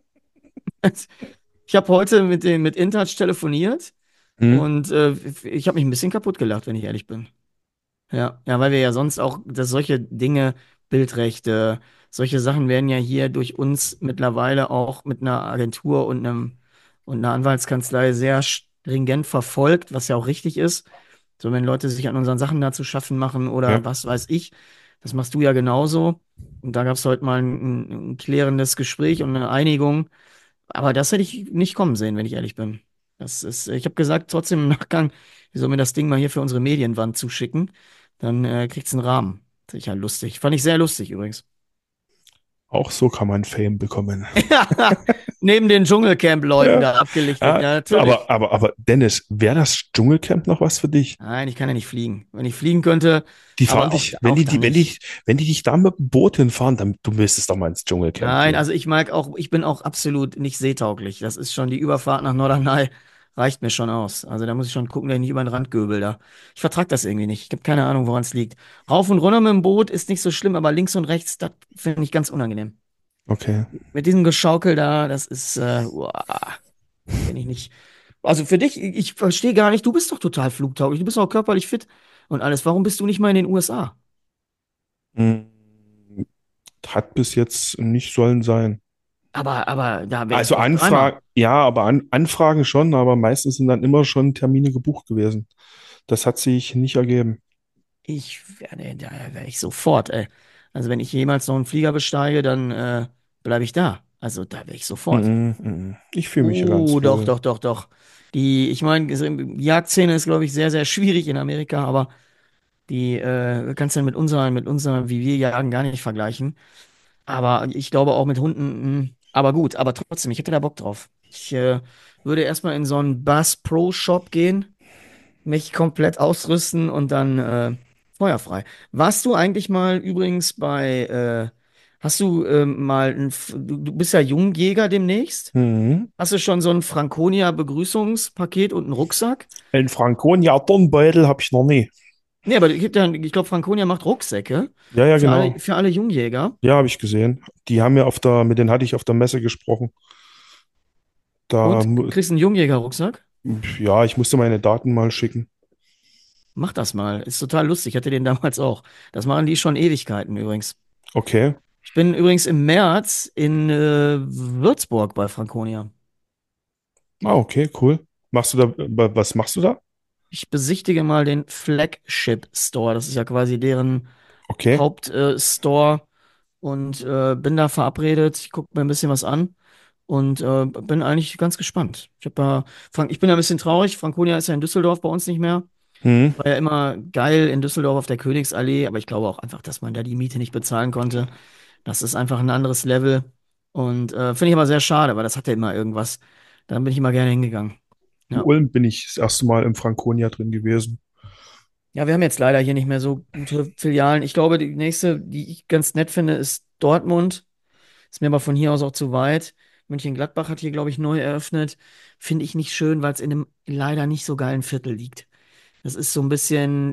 Ich habe heute mit InTouch telefoniert Hm? und ich habe mich ein bisschen kaputt gelacht, wenn ich ehrlich bin. Ja, ja, weil wir ja sonst auch, dass solche Dinge, Bildrechte, solche Sachen werden ja hier durch uns mittlerweile auch mit einer Agentur und einer Anwaltskanzlei sehr stringent verfolgt, was ja auch richtig ist. So, wenn Leute sich an unseren Sachen da zu schaffen machen Ja. oder was weiß ich, das machst du ja genauso. Und da gab es heute mal ein klärendes Gespräch und eine Einigung. Aber das hätte ich nicht kommen sehen, wenn ich ehrlich bin. Ich habe gesagt, trotzdem im Nachgang, wir sollen mir das Ding mal hier für unsere Medienwand zuschicken. Dann kriegt's einen Rahmen. Sicher lustig. Fand ich sehr lustig übrigens. Auch so kann man Fame bekommen. Ja, neben den Dschungelcamp-Leuten Ja. da abgelichtet. Ah, Ja, natürlich. aber Dennis, wäre das Dschungelcamp noch was für dich? Nein, ich kann ja nicht fliegen. Wenn ich fliegen könnte, Die fahren aber dich, auch da nicht. wenn die dich da mit dem Boot hinfahren, dann du müsstest doch mal ins Dschungelcamp Nein, gehen. also ich bin auch absolut nicht seetauglich. Das ist schon die Überfahrt nach Norderney, reicht mir schon aus. Also da muss ich schon gucken, dass ich nicht über den Rand göbel da. Ich vertrag das irgendwie nicht. Ich habe keine Ahnung, woran es liegt. Rauf und runter mit dem Boot ist nicht so schlimm, aber links und rechts, das finde ich ganz unangenehm. Okay. Mit diesem Geschaukel da, das ist, uah, bin ich nicht. Also für dich, ich verstehe gar nicht, du bist doch total flugtauglich, du bist auch körperlich fit und alles. Warum bist du nicht mal in den USA? Hm, hat bis jetzt nicht sollen sein. Aber da wäre ich Also auch dreimal. Anfragen, ja, aber Anfragen schon, aber meistens sind dann immer schon Termine gebucht gewesen. Das hat sich nicht ergeben. Da wäre ich sofort, ey. Also wenn ich jemals noch einen Flieger besteige, dann bleibe ich da. Also da wäre ich sofort. Mhm, mhm. Ich fühle mich hier ganz Oh, doch, wohl. doch, doch, doch. Ich meine, die Jagdszene ist, glaube ich, sehr, sehr schwierig in Amerika, aber die kannst du ja mit unserer, wie wir jagen, gar nicht vergleichen. Aber ich glaube auch mit Hunden, aber gut, aber trotzdem, ich hätte da Bock drauf. Ich würde erstmal in so einen Bass Pro Shop gehen, mich komplett ausrüsten und dann feuerfrei. Warst du eigentlich mal übrigens hast du mal, du bist ja Jungjäger demnächst? Mhm. Hast du schon so ein Franconia Begrüßungspaket und einen Rucksack? Ein Franconia Turnbeutel habe ich noch nie. Nee, aber ich glaube, Franconia macht Rucksäcke Ja, ja, für genau. alle Jungjäger. Ja, habe ich gesehen. Die haben ja mit denen hatte ich auf der Messe gesprochen. Da, Und kriegst einen Jungjäger-Rucksack? ja, ich musste meine Daten mal schicken. Mach das mal. Ist total lustig. Ich hatte den damals auch. Das machen die schon Ewigkeiten übrigens. Okay. Ich bin übrigens im März in Würzburg bei Franconia. Ah, okay, cool. Was machst du da? Ich besichtige mal den Flagship Store. Das ist ja quasi deren Okay. Hauptstore Store und bin da verabredet. Ich gucke mir ein bisschen was an und bin eigentlich ganz gespannt. Ich bin ja ein bisschen traurig. Franconia ist ja in Düsseldorf bei uns nicht mehr. Hm. War ja immer geil in Düsseldorf auf der Königsallee, aber ich glaube auch einfach, dass man da die Miete nicht bezahlen konnte. Das ist einfach ein anderes Level. Und finde ich aber sehr schade, weil das hatte immer irgendwas. Da bin ich immer gerne hingegangen. In Ja. Ulm bin ich das erste Mal im Franconia drin gewesen. Ja, wir haben jetzt leider hier nicht mehr so gute Filialen. Ich glaube, die nächste, die ich ganz nett finde, ist Dortmund. Ist mir aber von hier aus auch zu weit. Mönchengladbach hat hier, glaube ich, neu eröffnet. Finde ich nicht schön, weil es in einem leider nicht so geilen Viertel liegt. Das ist so ein bisschen,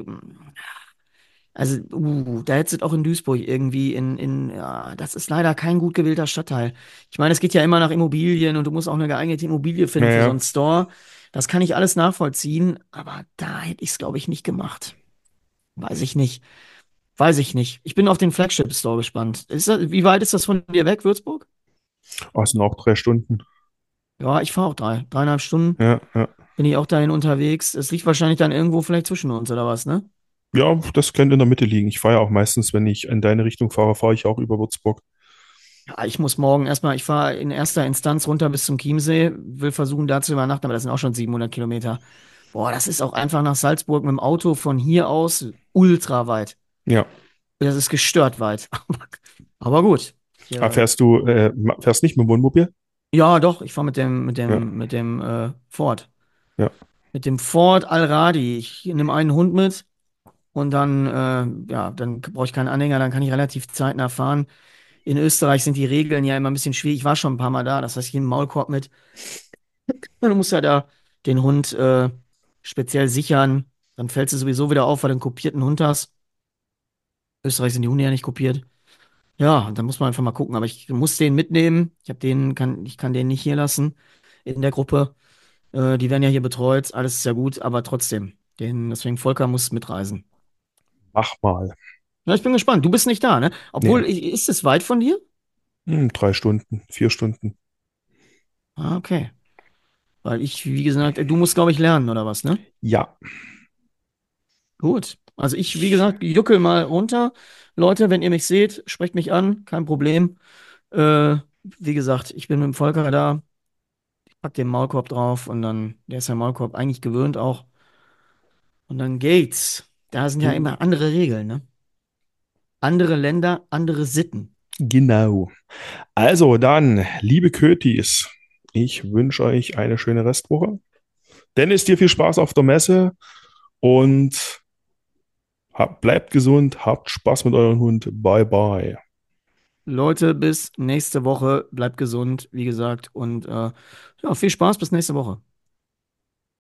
also, da hättest du auch in Duisburg irgendwie ja, das ist leider kein gut gewählter Stadtteil. Ich meine, es geht ja immer nach Immobilien und du musst auch eine geeignete Immobilie Ja, finden für so einen ja. Store. Das kann ich alles nachvollziehen, aber da hätte ich es, glaube ich, nicht gemacht. Weiß ich nicht. Weiß ich nicht. Ich bin auf den Flagship Store gespannt. Wie weit ist das von dir weg, Würzburg? Ah, es sind auch 3 Stunden. Ja, ich fahre auch dreieinhalb Stunden. Ja, ja. Bin ich auch dahin unterwegs. Es liegt wahrscheinlich dann irgendwo vielleicht zwischen uns oder was, ne? Ja, das könnte in der Mitte liegen. Ich fahre ja auch meistens, wenn ich in deine Richtung fahre, fahre ich auch über Würzburg. Ja, ich muss morgen erstmal, ich fahre in erster Instanz runter bis zum Chiemsee, will versuchen da zu übernachten, aber das sind auch schon 700 Kilometer. Boah, das ist auch einfach nach Salzburg mit dem Auto von hier aus ultra weit. Ja. Das ist gestört weit. Aber gut. Ah, Ja, fährst nicht mit dem Wohnmobil? ja, doch, ich fahre Ja, mit dem Ford. ja. Mit dem Ford Allradi. Ich nehme einen Hund mit und dann, ja, dann brauche ich keinen Anhänger, dann kann ich relativ zeitnah fahren. In Österreich sind die Regeln ja immer ein bisschen schwierig. Ich war schon ein paar Mal da, das heißt, ich nehme einen Maulkorb mit. Ja, du musst ja da den Hund speziell sichern. Dann fällt es sowieso wieder auf, weil du einen kopierten Hund hast. Österreich sind die Hunde ja nicht kopiert. Ja, dann muss man einfach mal gucken. Aber ich muss den mitnehmen. Ich kann den nicht hier lassen in der Gruppe. Die werden ja hier betreut. Alles ist ja gut, aber trotzdem. Deswegen Volker muss mitreisen. Mach mal. Ja, ich bin gespannt. Du bist nicht da, ne? Nee, Ist es weit von dir? 3 Stunden, 4 Stunden. Ah, okay. Weil wie gesagt, du musst, glaube ich, lernen oder was, ne? Ja, Gut. Also wie gesagt, juckel mal runter. Leute, wenn ihr mich seht, sprecht mich an, kein Problem. Wie gesagt, ich bin mit dem Volker da, pack den Maulkorb drauf und dann, der ist ja Maulkorb eigentlich gewöhnt auch. Und dann geht's. Da sind ja immer andere Regeln, ne? Andere Länder, andere Sitten. genau. Also dann, liebe Kötis, ich wünsche euch eine schöne Restwoche. Dennis, dir viel Spaß auf der Messe und bleibt gesund, habt Spaß mit eurem Hund. Bye bye. Leute, bis nächste Woche. Bleibt gesund, wie gesagt. Und ja, viel Spaß bis nächste Woche.